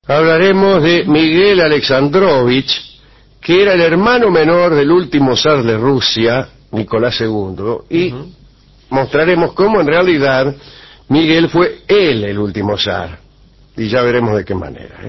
Hablaremos de Miguel Alexandrovich, que era el hermano menor del último zar de Rusia, Nicolás II, y mostraremos cómo en realidad Miguel fue él el último zar, y ya veremos de qué manera.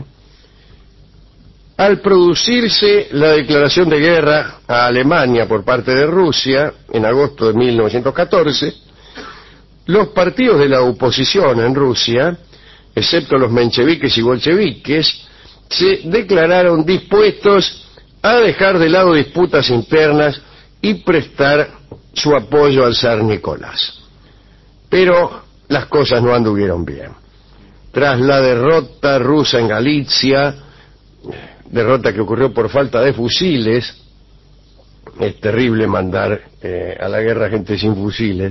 Al producirse la declaración de guerra a Alemania por parte de Rusia, en agosto de 1914, los partidos de la oposición en Rusia, excepto los mencheviques y bolcheviques, se declararon dispuestos a dejar de lado disputas internas y prestar su apoyo al zar Nicolás. Pero las cosas no anduvieron bien. Tras la derrota rusa en Galicia, derrota que ocurrió por falta de fusiles, es terrible mandar a la guerra gente sin fusiles,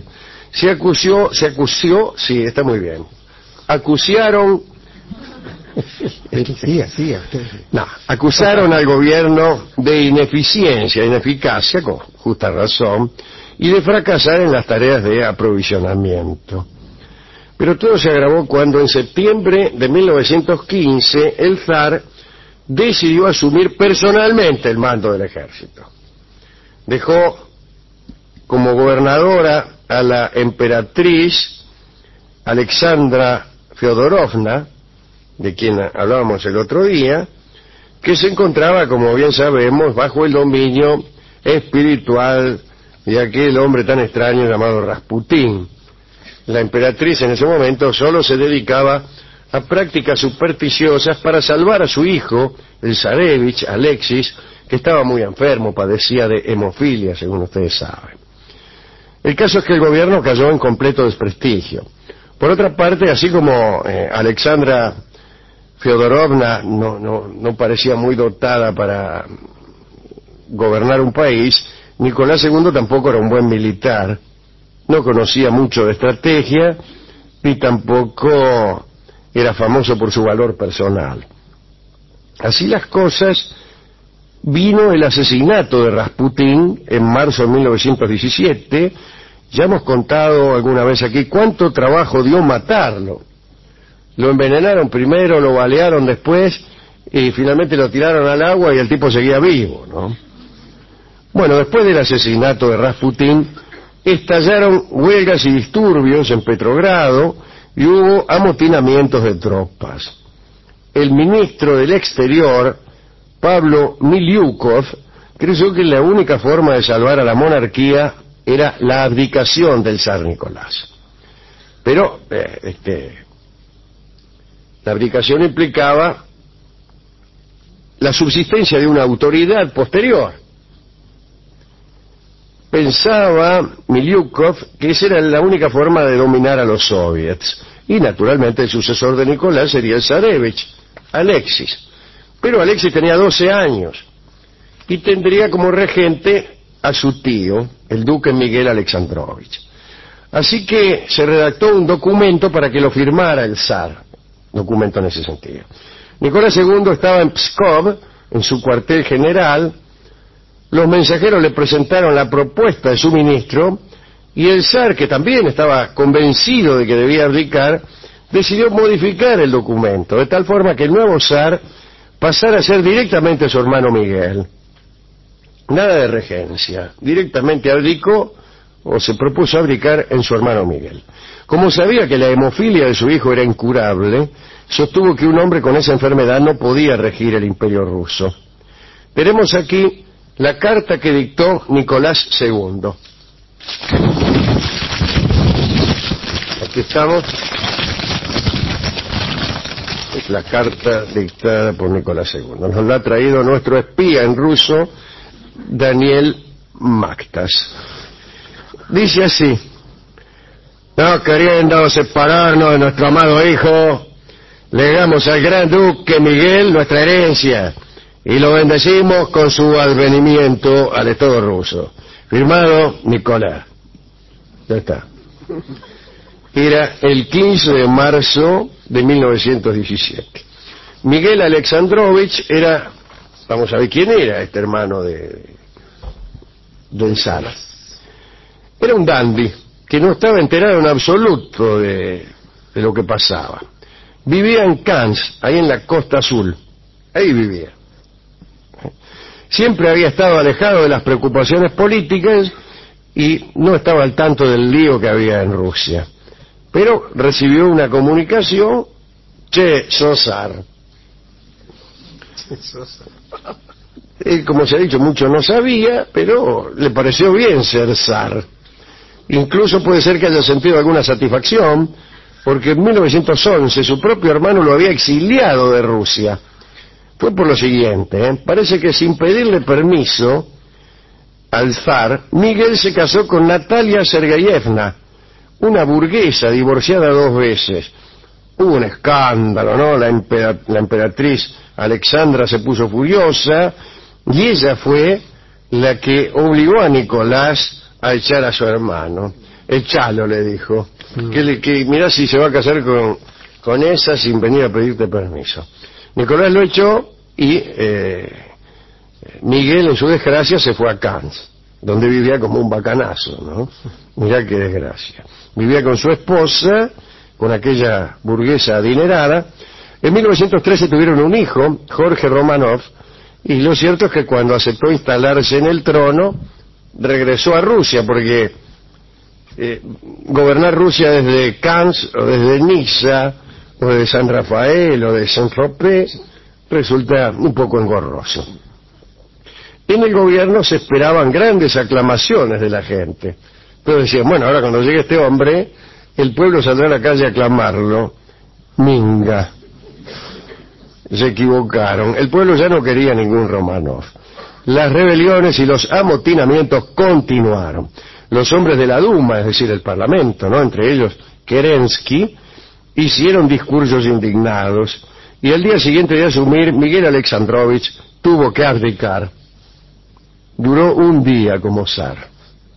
sí, está muy bien, acusaron al gobierno de ineficiencia, ineficacia, con justa razón, y de fracasar en las tareas de aprovisionamiento. Pero todo se agravó cuando en septiembre de 1915 el zar decidió asumir personalmente el mando del ejército. Dejó como gobernadora a la emperatriz Alexandra Feodorovna, de quien hablábamos el otro día, que se encontraba, como bien sabemos, bajo el dominio espiritual de aquel hombre tan extraño llamado Rasputín. La emperatriz en ese momento solo se dedicaba a prácticas supersticiosas para salvar a su hijo, el zarevich Alexis, que estaba muy enfermo, padecía de hemofilia, según ustedes saben. El caso es que el gobierno cayó en completo desprestigio. Por otra parte, así como Alexandra Feodorovna no parecía muy dotada para gobernar un país, Nicolás II tampoco era un buen militar, no conocía mucho de estrategia y tampoco era famoso por su valor personal. Así las cosas, vino el asesinato de Rasputín en marzo de 1917. Ya hemos contado alguna vez aquí cuánto trabajo dio matarlo. Lo envenenaron primero, lo balearon después y finalmente lo tiraron al agua y el tipo seguía vivo, ¿no? Bueno, después del asesinato de Rasputín estallaron huelgas y disturbios en Petrogrado y hubo amotinamientos de tropas. El ministro del Exterior, Pablo Miliukov, creyó que la única forma de salvar a la monarquía era la abdicación del zar Nicolás. Pero la abdicación implicaba la subsistencia de una autoridad posterior. Pensaba Miliukov que esa era la única forma de dominar a los soviets, y naturalmente el sucesor de Nicolás sería el zarevich, Alexis. Pero Alexis tenía 12 años y tendría como regente a su tío, el duque Miguel Alexandrovich. Así que se redactó un documento para que lo firmara el zar, documento en ese sentido. Nicolás II estaba en Pskov, en su cuartel general. Los mensajeros le presentaron la propuesta de su ministro y el zar, que también estaba convencido de que debía abdicar, decidió modificar el documento, de tal forma que el nuevo zar pasara a ser directamente su hermano Miguel. Nada de regencia, directamente abdicó o se propuso abdicar en su hermano Miguel. Como sabía que la hemofilia de su hijo era incurable, sostuvo que un hombre con esa enfermedad no podía regir el imperio ruso. Veremos aquí la carta que dictó Nicolás II. Aquí estamos. Es la carta dictada por Nicolás II. Nos la ha traído nuestro espía en ruso, Daniel Maktas. Dice así: no queriendo separarnos de nuestro amado hijo, legamos al gran duque Miguel nuestra herencia y lo bendecimos con su advenimiento al Estado ruso. Firmado Nicolás. Ya está. Era el 15 de marzo de 1917. Miguel Alexandrovich era, vamos a ver quién era este hermano del zar. Era un dandy que no estaba enterado en absoluto de lo que pasaba. Vivía en Cannes, ahí en la Costa Azul. Ahí vivía. Siempre había estado alejado de las preocupaciones políticas y no estaba al tanto del lío que había en Rusia. Pero recibió una comunicación: che, sos zar. Él, como se ha dicho, mucho no sabía, pero le pareció bien ser zar. Incluso puede ser que haya sentido alguna satisfacción, porque en 1911 su propio hermano lo había exiliado de Rusia. Fue por lo siguiente, parece que sin pedirle permiso al zar, Miguel se casó con Natalia Sergeyevna, una burguesa divorciada 2 veces. Hubo un escándalo, ¿no? La emperatriz Alexandra se puso furiosa y ella fue la que obligó a Nicolás a echar a su hermano. Echalo, le dijo, que mirá si se va a casar con esa sin venir a pedirte permiso. Nicolás lo echó y Miguel, en su desgracia, se fue a Cannes, donde vivía como un bacanazo, ¿no? Mirá qué desgracia. Vivía con su esposa, con aquella burguesa adinerada. En 1913 tuvieron un hijo, Jorge Romanov, y lo cierto es que cuando aceptó instalarse en el trono, regresó a Rusia, porque gobernar Rusia desde Cannes, o desde Niza, o de San Rafael, o de Saint-Tropez, resulta un poco engorroso. En el gobierno se esperaban grandes aclamaciones de la gente. Entonces decían, bueno, ahora cuando llegue este hombre, el pueblo saldrá a la calle a aclamarlo. Minga. Se equivocaron. El pueblo ya no quería ningún Romanov. Las rebeliones y los amotinamientos continuaron. Los hombres de la Duma, es decir, el Parlamento, ¿no?, entre ellos Kerensky, hicieron discursos indignados, y el día siguiente de asumir, Miguel Alexandrovich tuvo que abdicar. Duró un día como zar.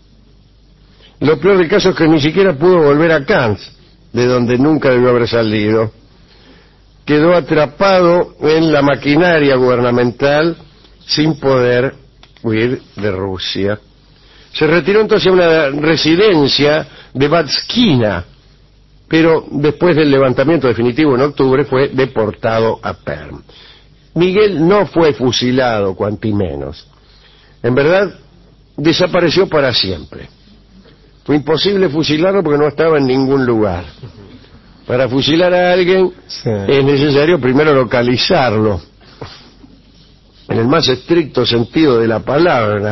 Lo peor del caso es que ni siquiera pudo volver a Cannes, de donde nunca debió haber salido. Quedó atrapado en la maquinaria gubernamental sin poder huir de Rusia. Se retiró entonces a una residencia de Batskina, pero después del levantamiento definitivo en octubre fue deportado a Perm. Miguel no fue fusilado, cuanti menos. En verdad, desapareció para siempre. Fue imposible fusilarlo porque no estaba en ningún lugar. Para fusilar a alguien es necesario primero localizarlo, en el más estricto sentido de la palabra.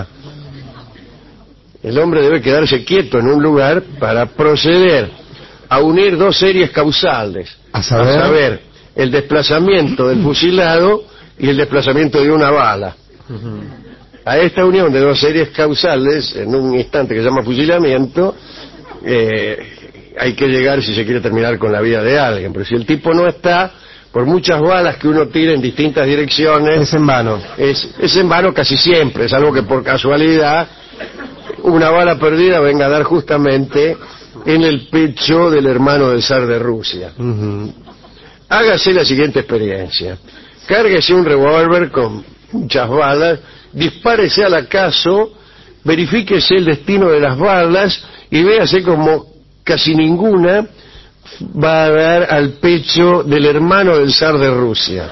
El hombre debe quedarse quieto en un lugar para proceder a unir 2 series causales, a saber, el desplazamiento del fusilado y el desplazamiento de una bala. A esta unión de 2 series causales, en un instante que se llama fusilamiento, hay que llegar si se quiere terminar con la vida de alguien. Pero si el tipo no está, por muchas balas que uno tire en distintas direcciones, es en vano. Es en vano casi siempre, salvo que por casualidad una bala perdida venga a dar justamente en el pecho del hermano del zar de Rusia. Hágase la siguiente experiencia: cárguese un revólver con muchas balas, dispárese al acaso, verifíquese el destino de las balas y véase como casi ninguna va a dar al pecho del hermano del zar de Rusia.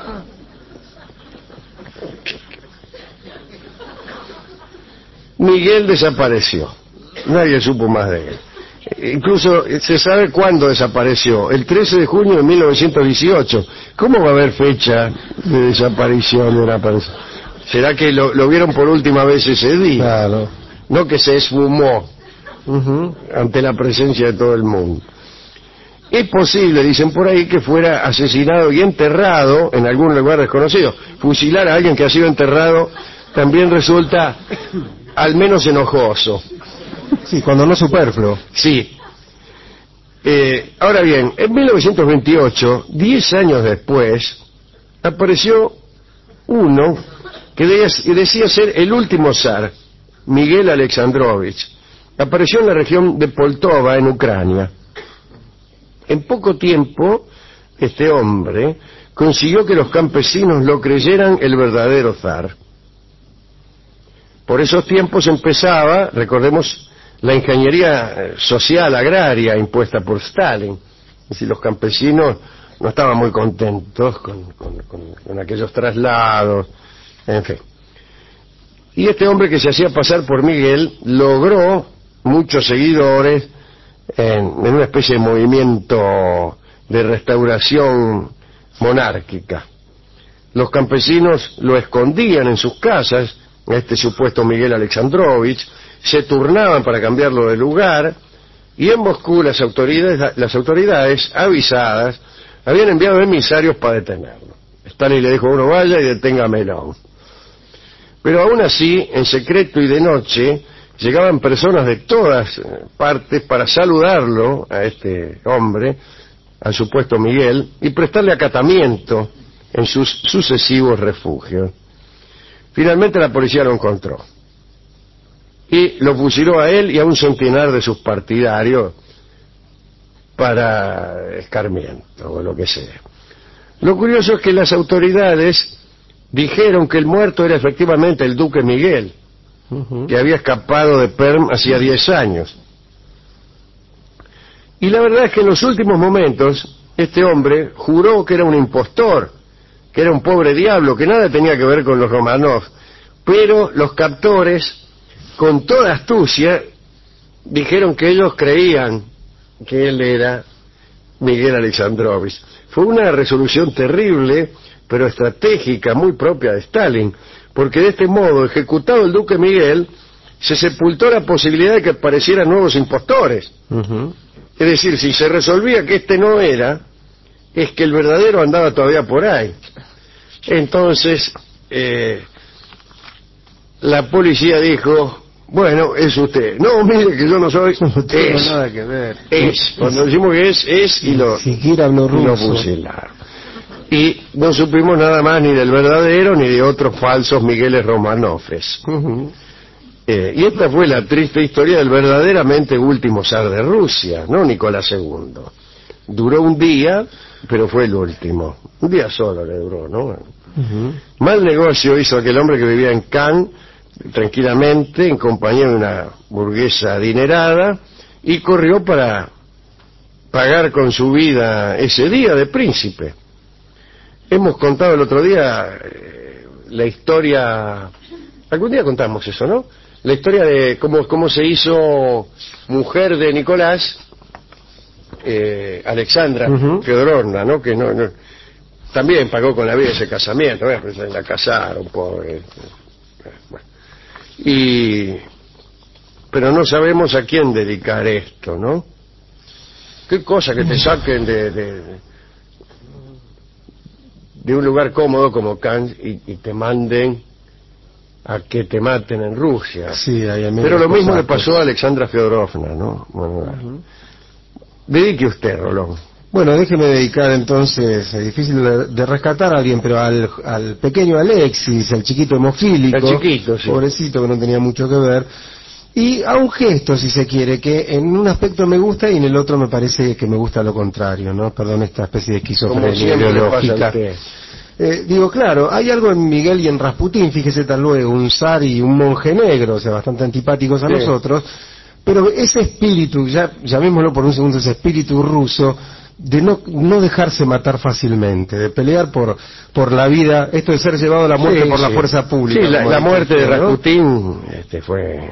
Miguel desapareció, nadie supo más de él. Incluso se sabe cuándo desapareció: el 13 de junio de 1918. ¿Cómo va a haber fecha de desaparición de una persona? ¿Será que lo vieron por última vez ese día? Claro. No que se esfumó ante la presencia de todo el mundo. Es posible, dicen por ahí, que fuera asesinado y enterrado en algún lugar desconocido. Fusilar a alguien que ha sido enterrado también resulta al menos enojoso. Sí, cuando no superfluo. Sí. Ahora bien, en 1928, 10 años después, apareció uno que decía ser el último zar, Miguel Alexandrovich. Apareció en la región de Poltova, en Ucrania. En poco tiempo, este hombre consiguió que los campesinos lo creyeran el verdadero zar. Por esos tiempos empezaba, recordemos, la ingeniería social agraria impuesta por Stalin. Es decir, los campesinos no estaban muy contentos con aquellos traslados, en fin. Y este hombre que se hacía pasar por Miguel logró muchos seguidores en una especie de movimiento de restauración monárquica. Los campesinos lo escondían en sus casas, a este supuesto Miguel Alexandrovich, se turnaban para cambiarlo de lugar, y en Moscú las autoridades avisadas habían enviado emisarios para detenerlo. Stalin le dijo: uno vaya y deténgamelo. Pero aún así, en secreto y de noche, llegaban personas de todas partes para saludarlo, a este hombre, al supuesto Miguel, y prestarle acatamiento en sus sucesivos refugios. Finalmente la policía lo encontró y lo fusiló a él y a un centenar de sus partidarios para escarmiento o lo que sea. Lo curioso es que las autoridades dijeron que el muerto era efectivamente el duque Miguel, que había escapado de Perm hacía 10 años. Y la verdad es que en los últimos momentos este hombre juró que era un impostor, que era un pobre diablo, que nada tenía que ver con los Romanov, pero los captores, con toda astucia, dijeron que ellos creían que él era Miguel Alexandrovich. Fue una resolución terrible, pero estratégica, muy propia de Stalin, porque de este modo, ejecutado el duque Miguel, se sepultó la posibilidad de que aparecieran nuevos impostores. Es decir, si se resolvía que este no era, es que el verdadero andaba todavía por ahí. Entonces, la policía dijo: bueno, es usted. No, mire que yo no soy. No tengo nada que ver. Es. Cuando decimos que es, y lo fusilaron. Y no supimos nada más ni del verdadero ni de otros falsos Migueles Romanovs. Y esta fue la triste historia del verdaderamente último zar de Rusia, no Nicolás II. Duró un día, pero fue el último. Un día solo le duró, ¿no? Mal negocio hizo aquel hombre que vivía en Cannes, tranquilamente, en compañía de una burguesa adinerada, y corrió para pagar con su vida ese día de príncipe. Hemos contado el otro día la historia, algún día contamos eso, ¿no? La historia de cómo se hizo mujer de Nicolás, Alexandra Feodorovna, ¿no? Que no, también pagó con la vida ese casamiento, pues la casaron, pobre. Bueno. Pero no sabemos a quién dedicar esto, ¿no? Qué cosa que te saquen de un lugar cómodo como Cannes y te manden a que te maten en Rusia. Sí, pero lo mismo le pasó a Alexandra Feodorovna, ¿no? Bueno, dedique usted, Rolón. Bueno, déjeme dedicar entonces, es difícil de rescatar a alguien, pero al pequeño Alexis, al chiquito hemofílico, el chiquito, sí, pobrecito, que no tenía mucho que ver, y a un gesto, si se quiere, que en un aspecto me gusta y en el otro me parece que me gusta lo contrario, ¿no? Perdón, esta especie de esquizofrenia ideológica. Digo, claro, hay algo en Miguel y en Rasputín, fíjese tal luego, un zar y un monje negro, o sea, bastante antipáticos a nosotros, pero ese espíritu, ya llamémoslo por un segundo, ese espíritu ruso, de no dejarse matar fácilmente, de pelear por la vida, esto de ser llevado a la muerte por la fuerza pública. Sí, la muerte de Rasputín fue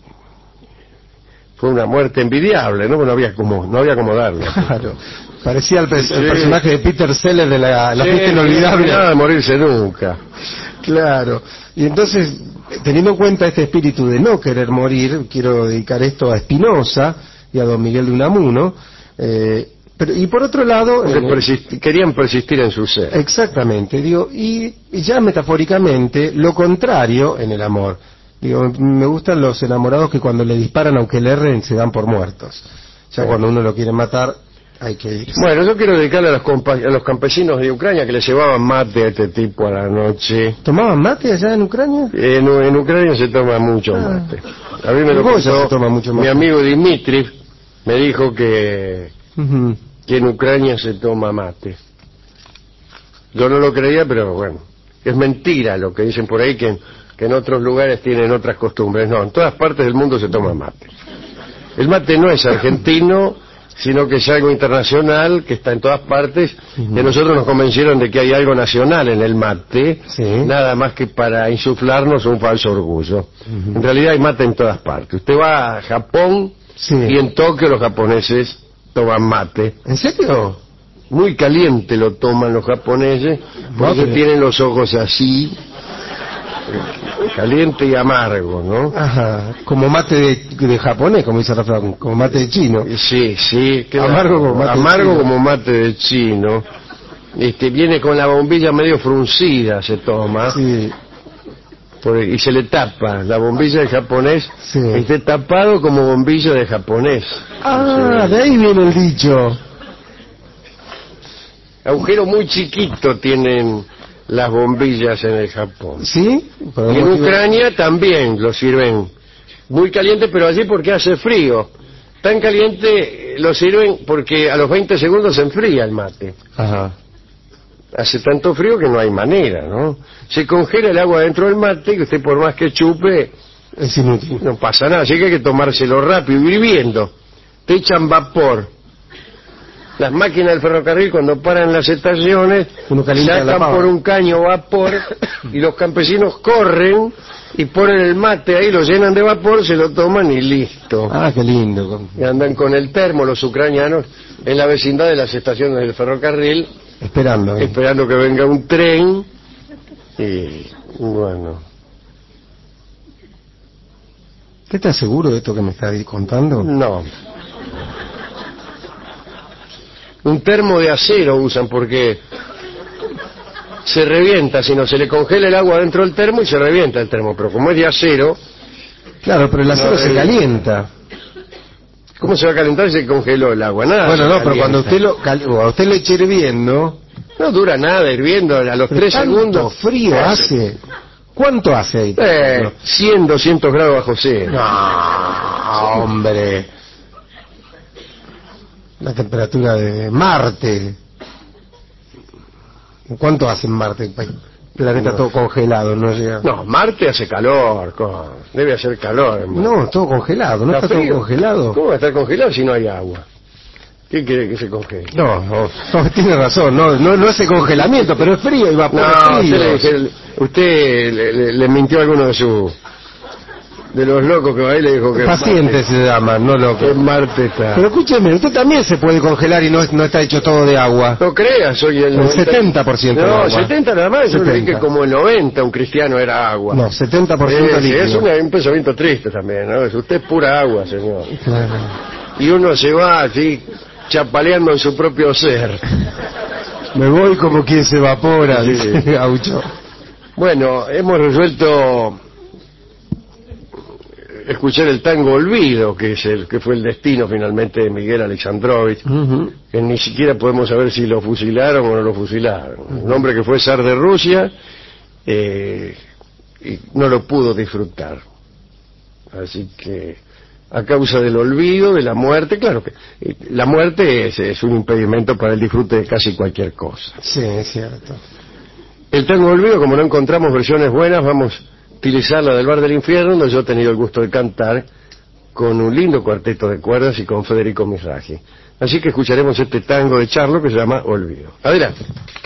una muerte envidiable, ¿no? No había como darle. Claro, parecía el personaje de Peter Sellers de la fiesta inolvidable. No de morirse nunca. Claro, y entonces, teniendo en cuenta este espíritu de no querer morir, quiero dedicar esto a Spinoza y a don Miguel de Unamuno, y por otro lado... querían persistir en su ser. Exactamente, digo, y ya metafóricamente, lo contrario en el amor. Digo, me gustan los enamorados que cuando le disparan, aunque le erren, se dan por muertos. Ya cuando uno lo quiere matar, hay que irse. Bueno, yo quiero dedicarle a los campesinos de Ucrania que le llevaban mate a este tipo a la noche. ¿Tomaban mate allá en Ucrania? En Ucrania se toma mucho mate. A mí me lo contó mi amigo Dmitri, me dijo que en Ucrania se toma mate. Yo no lo creía, pero bueno, es mentira lo que dicen por ahí, que en otros lugares tienen otras costumbres. No, en todas partes del mundo se toma mate. El mate no es argentino, sino que es algo internacional, que está en todas partes, que nosotros nos convencieron de que hay algo nacional en el mate, nada más que para insuflarnos un falso orgullo. En realidad hay mate en todas partes. Usted va a Japón y en Tokio los japoneses toman mate. ¿En serio? Muy caliente lo toman los japoneses, porque tienen los ojos así, caliente y amargo, ¿no? Ajá, como mate de japonés, como dice Rafael, como mate de chino. Sí, claro. Amargo como mate de chino. Viene con la bombilla medio fruncida, se toma. Sí. Y se le tapa. La bombilla de japonés está tapado como bombilla de japonés. Ah, de ahí viene el dicho. Agujero muy chiquito tienen las bombillas en el Japón. ¿Sí? Y en Ucrania también lo sirven muy caliente, pero allí porque hace frío. Tan caliente lo sirven porque a los 20 segundos se enfría el mate. Ajá. Hace tanto frío que no hay manera, ¿no? Se congela el agua dentro del mate y usted por más que chupe, es inútil. No pasa nada, así que hay que tomárselo rápido, hirviendo. Te echan vapor. Las máquinas del ferrocarril cuando paran las estaciones sacan por un caño vapor y los campesinos corren y ponen el mate ahí, lo llenan de vapor, se lo toman y listo. Ah, qué lindo. Y andan con el termo los ucranianos en la vecindad de las estaciones del ferrocarril esperando que venga un tren y bueno. ¿Usted está seguro de esto que me está contando? No. Un termo de acero usan porque se revienta, si no se le congela el agua dentro del termo y se revienta el termo, pero como es de acero... Claro, pero el acero se calienta. ¿Cómo se va a calentar si se congeló el agua? Nada. Bueno, no, pero cuando usted le eche hirviendo... No dura nada hirviendo, a los 3 segundos... frío hace... ¿Cuánto hace ahí? 100, 200 grados bajo cero. No, hombre... La temperatura de Marte. ¿Cuánto hace en Marte? El planeta todo congelado, no llega. No, Marte hace calor, debe hacer calor. No, todo congelado, no está todo congelado. ¿Cómo va a estar congelado si no hay agua? ¿Qué quiere que se congele? No, tiene razón, no es el congelamiento, pero es frío y vapor frío. Usted le mintió a alguno de los locos que va ahí, le dijo que... Pacientes se llaman, no locos. Que Marte está... Pero escúcheme, usted también se puede congelar y no está hecho todo de agua. No creas, soy el 70% de agua. No, 70 nada más, yo le dije como el 90 un cristiano era agua. No, 70% líquido. Es un pensamiento triste también, ¿no? Usted es pura agua, señor. Claro. Y uno se va así, chapaleando en su propio ser. Me voy como quien se evapora, dice Gaucho. Bueno, hemos resuelto escuchar el tango Olvido, que fue el destino finalmente de Miguel Alexandrovich, que ni siquiera podemos saber si lo fusilaron o no lo fusilaron. Un hombre que fue zar de Rusia y no lo pudo disfrutar. Así que a causa del olvido, de la muerte, claro que la muerte es un impedimento para el disfrute de casi cualquier cosa. Sí, es cierto. El tango Olvido, como no encontramos versiones buenas, vamos utilizar la del Bar del Infierno, donde yo he tenido el gusto de cantar con un lindo cuarteto de cuerdas y con Federico Mizrahi. Así que escucharemos este tango de Charlo que se llama Olvido. Adelante.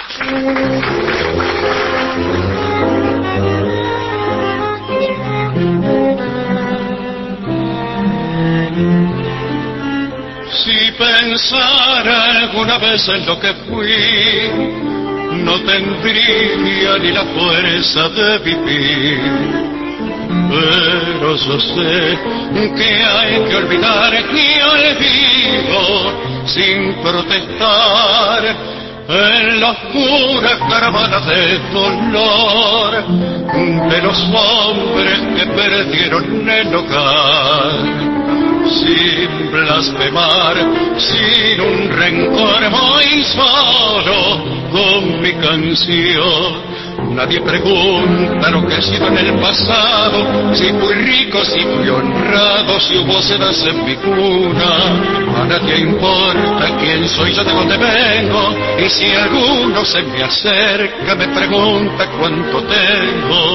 Si pensara alguna vez en lo que fui, no tendría ni la fuerza de vivir. Pero yo sé que hay que olvidar y olvido sin protestar en la oscura caravana de dolor de los hombres que perdieron el hogar. Sin blasfemar, sin un rencor, muy solo con mi canción. Nadie pregunta lo que he sido en el pasado, si fui rico, si fui honrado, si hubo sedas en mi cuna. A nadie importa quién soy yo, de dónde vengo, y si alguno se me acerca me pregunta cuánto tengo.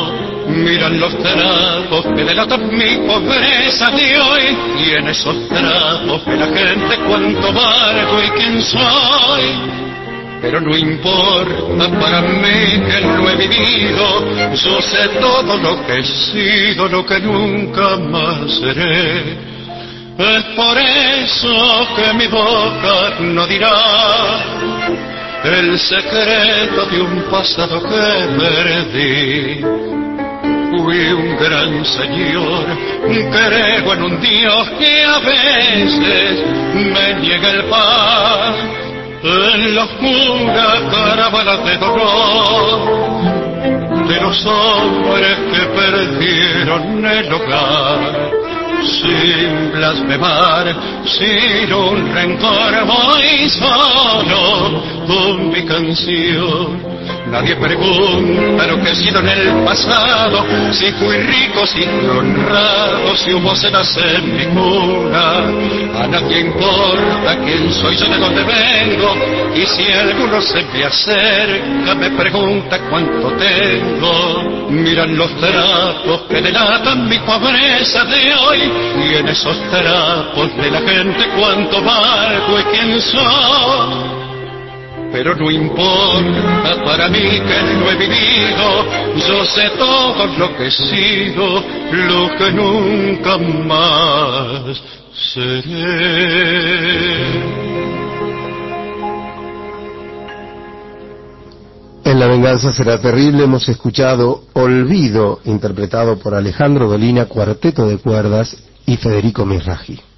Miran los trapos que delatan mi pobreza de hoy, y en esos trapos ve la gente cuánto valgo y quién soy. Pero no importa para mí que lo he vivido, yo sé todo lo que he sido, lo que nunca más seré. Es por eso que mi boca no dirá el secreto de un pasado que perdí. Fui un gran señor, creo en un Dios que a veces me niega el pan, en la oscura caravana de dolor de los hombres que perdieron el hogar. Sin blasfemar, sin un rencor, voy solo con mi canción. Nadie pregunta lo que he sido en el pasado, si fui rico, si fui honrado, si hubo cenas en mi cuna. A nadie importa quién soy yo, de dónde vengo, y si alguno se me acerca me pregunta cuánto tengo. Miran los trapos que delatan mi pobreza de hoy, y en esos trapos de la gente cuánto valgo y quién soy. Pero no importa para mí que lo he vivido, yo sé todo lo que he sido, lo que nunca más seré. En La venganza será terrible hemos escuchado Olvido, interpretado por Alejandro Dolina, cuarteto de cuerdas, y Federico Mizrahi.